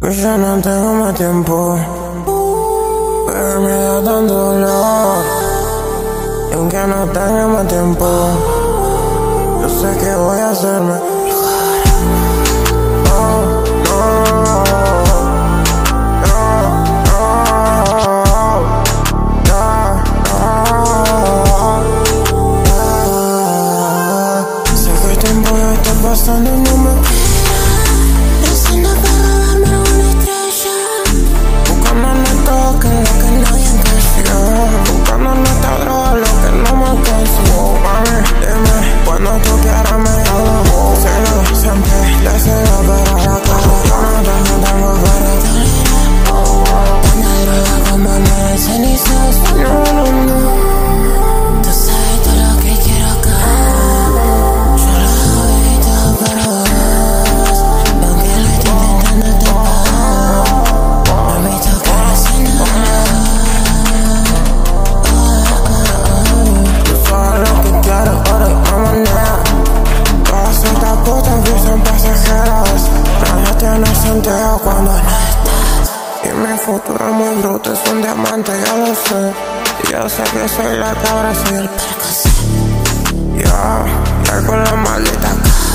Ya no tengo más tiempo, pero me da tanto dolor. Y aunque no tenga más tiempo, yo sé que voy a hacerme. Sé que el tiempo ya está pasando y no me cuando no estás. Y mi futuro es muy bruto, es un diamante, ya lo sé. Y yo sé que soy la cabra, soy el percocet. Yo con la maldita cara.